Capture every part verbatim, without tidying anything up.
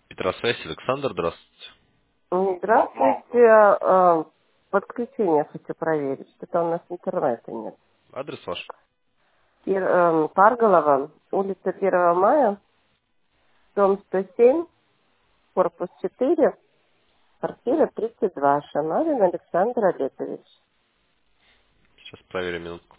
Петросвязь, Александр, здравствуйте. М, Здравствуйте. э, Подключение хочу проверить. Что-то у нас интернета нет. Адрес ваш? Пир- эм, Парголова, улица первого мая, дом сто семь, корпус четыре, квартира тридцать два. Шамарин Александр Олегович. Сейчас проверим минутку.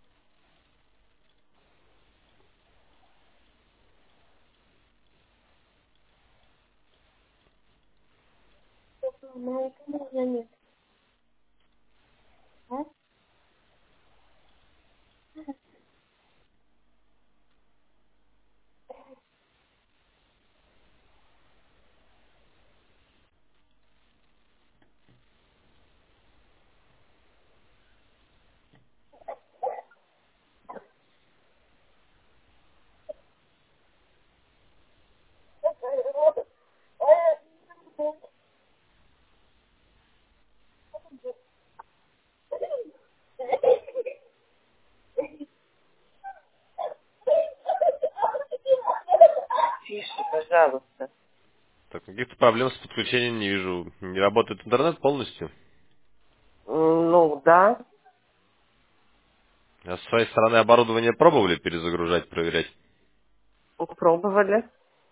Тише, пожалуйста. Так, каких-то проблем с подключением не вижу. Не работает интернет полностью. М, Ну, да, А с своей стороны оборудование пробовали перезагружать, проверять? пробовали.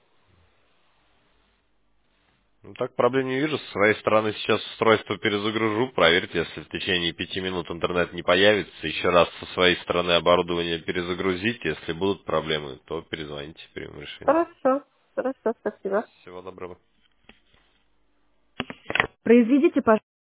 Ну так проблем не вижу. С своей стороны сейчас устройство перезагружу. Проверьте, если в течение пяти минут интернет не появится. Еще раз со своей стороны оборудование перезагрузите. Если будут проблемы, то перезвоните, примем решение. Хорошо, хорошо, спасибо. Всего доброго. Произведите, пожалуйста.